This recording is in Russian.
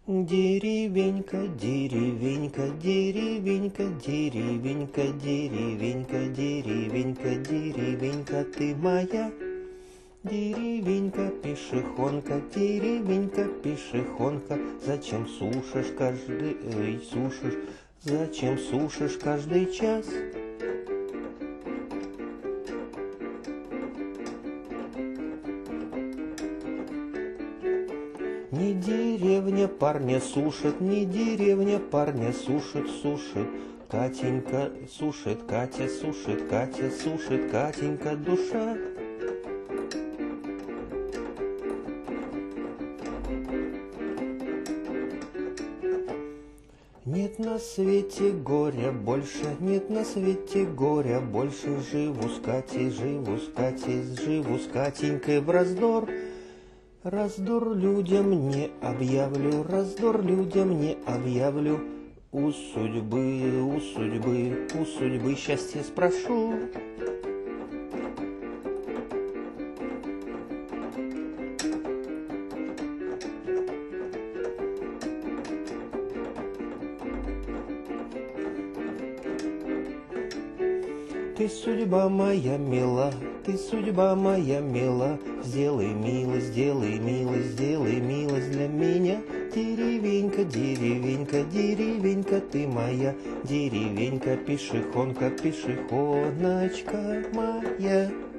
Деревенька, деревенька, деревенька, деревенька, деревенька, деревенька, деревенька, ты моя. Деревенька, пешехонка, деревенька, пешехонка, зачем сушишь сушишь, зачем сушишь каждый час? Не деревня парня сушит, не деревня парня сушит, сушит. Катенька сушит, Катя сушит, Катя сушит, Катенька душа. Нет на свете горя больше, нет на свете горя больше. Живу с Катей, живу с Катей, живу с Катенькой в раздор. Раздор людям не объявлю, раздор людям не объявлю. У судьбы, у судьбы, у судьбы счастье спрошу. Ты судьба моя мила, ты судьба моя мила, сделай милость, сделай милость, сделай милость для меня. Деревенька, деревенька, деревенька, ты моя, деревенька, пешехонка, пешехоночка моя.